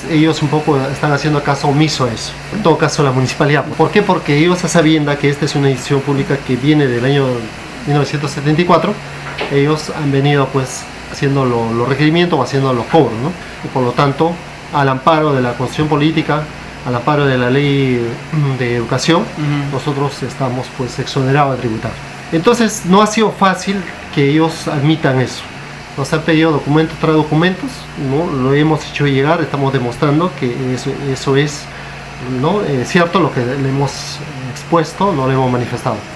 ellos un poco están haciendo caso omiso a eso. En todo caso, la municipalidad. ¿Por qué? Porque ellos, a sabienda que esta es una institución pública que viene del año 1974, ellos han venido pues haciendo los requerimientos o haciendo los cobros, ¿no? Y por lo tanto, al amparo de la Constitución Política, al amparo de la Ley de Educación, nosotros estamos pues exonerados de tributar. Entonces no ha sido fácil que ellos admitan eso. Nos han pedido documentos tras documentos, ¿no? Lo hemos hecho llegar, estamos demostrando que eso es, ¿no? Cierto, lo que le hemos expuesto, no lo hemos manifestado.